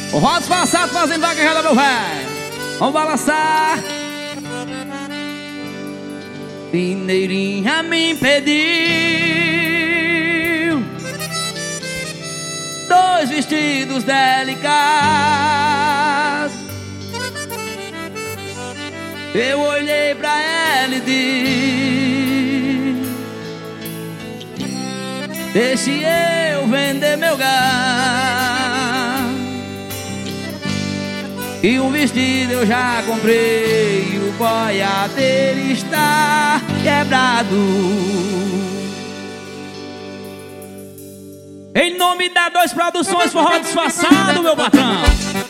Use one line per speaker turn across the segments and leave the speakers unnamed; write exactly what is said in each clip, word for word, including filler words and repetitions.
O rodas passado fazendo vaquejada, meu velho. Vamos balançar. Mineirinha me pediu dois vestidos delicados. Eu olhei pra ela e disse: deixe eu vender meu gado, e um vestido eu já comprei, e o boiadeiro está quebrado. Em nome da Dois Produções, forró disfarçado, meu patrão.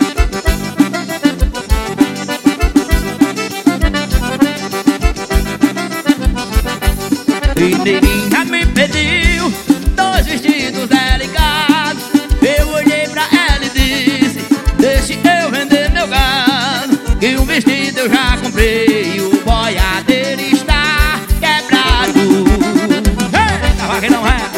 Mineirinha me pediu dois vestidos delicados. Eu olhei pra ela e disse: deixe eu vender meu gado, que um vestido eu já comprei, e o boiadeiro está quebrado. Eita, vaqueirão, é.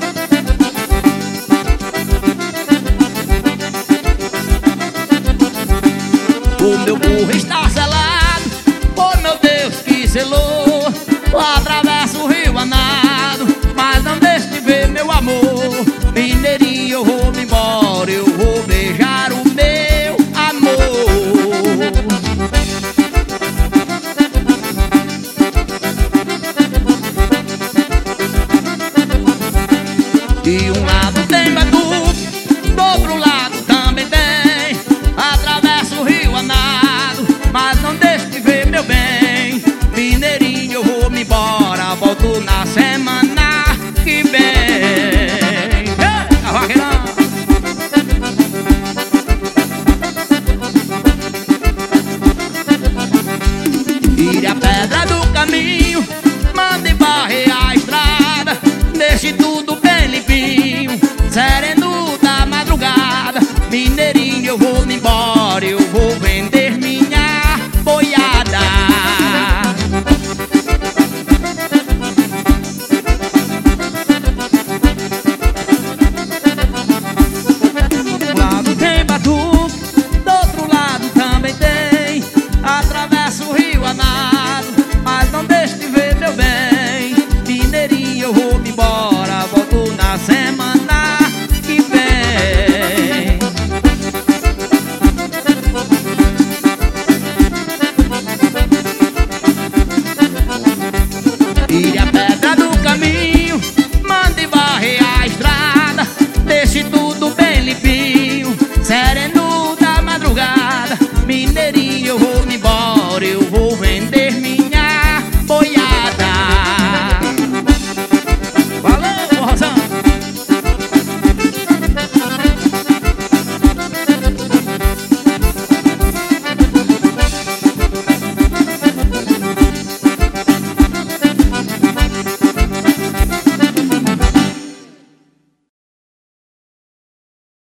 O meu burro está selado, oh meu Deus, que selou. Lá atravesso o rio a nado, mas não deixe de ver meu amor. Mineirinho, eu vou me embora, eu vou beijar o meu amor. De um lado tem batuque, do outro lado também tem. Atravesso o rio a nado, mas não deixe de ver meu bem. Mineirinho, eu vou me embora, volto na semana que vem. Eita, vaqueirão! Tire a pedra do caminho, mande varrer a estrada, deixe tudo bem limpinho, sereno da madrugada. Mineirinho, eu vou